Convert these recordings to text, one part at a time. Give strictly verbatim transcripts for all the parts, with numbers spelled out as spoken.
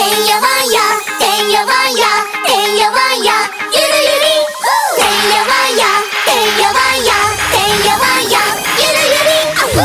んやわんやてんやわんやてんやわんやゆるゆりてんやわんやてんやわんやてんやわんやゆるゆりあふ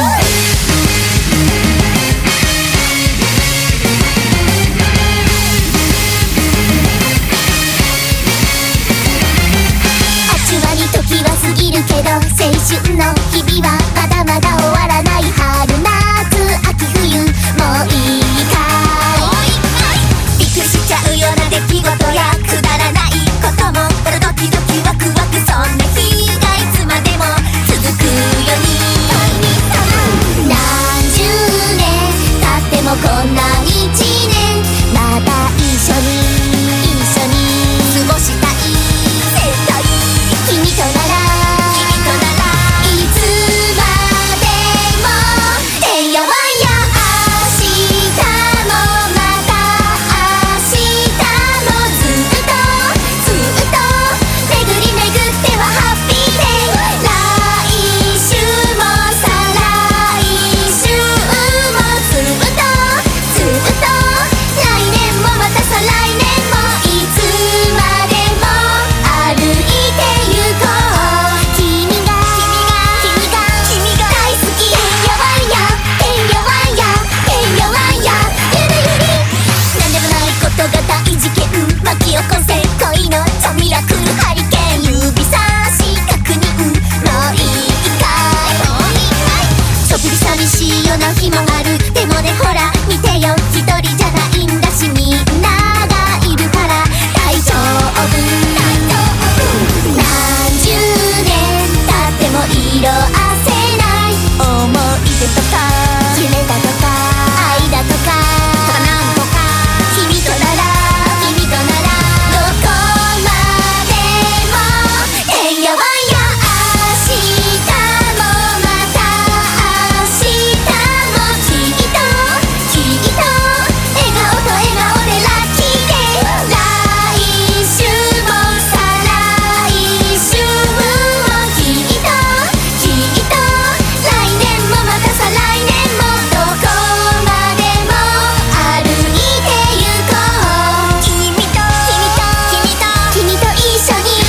あちわに時は過ぎるけど青春の日々はまだまだ終わらない春夏秋冬もういいかいびっくりしちゃうような出来事やくだらないこともただドキドキワクワクそんな日がいつまでも続くように何十年経ってもこんな一年また一緒に一緒に過ごしたい絶対君となら君とならいつまでもてんやわんや明日もまた明日もずっとずっと巡り巡ってはハッピーデイ来週も再来週もずっとずっと来年もまた再来年もいつまでも歩いてゆこう君が君が君が大好きてんやわんやてんやわんやてんやわんやゆるゆりなんでもないことが大事件巻き起こせ恋の超ミラクルハリケーン指差し確認もういいかいちょっぴり寂しいような日もあるでもねほら見てよ一人じゃないんだしみんながいるから大丈夫何十年経っても色あせない思い出とか夢だとか愛だとかなんとか君となら君とならどこまでもてんやわんや明日もまた明日もきっときっと笑顔と笑顔でラッキーデイ来週も再来週もきっときっと来年もまた再来年もどこまでも歩いてゆこう君と君と君と君と一緒に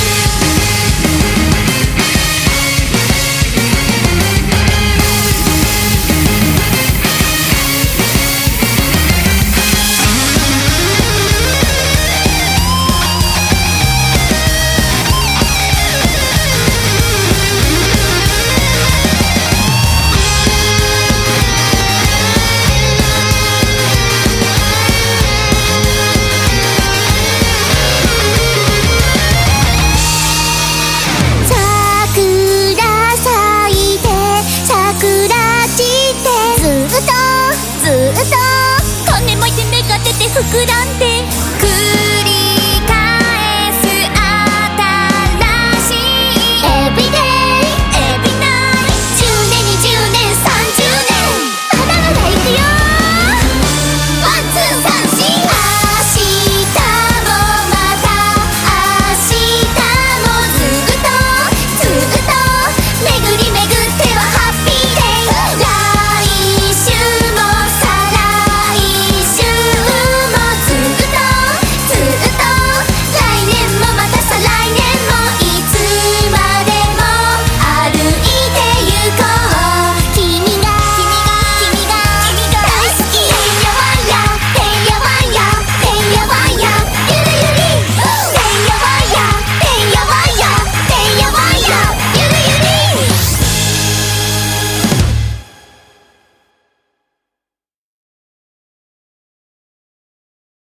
桜咲いて桜散ってずっとずっと金巻いて目が出て膨らんで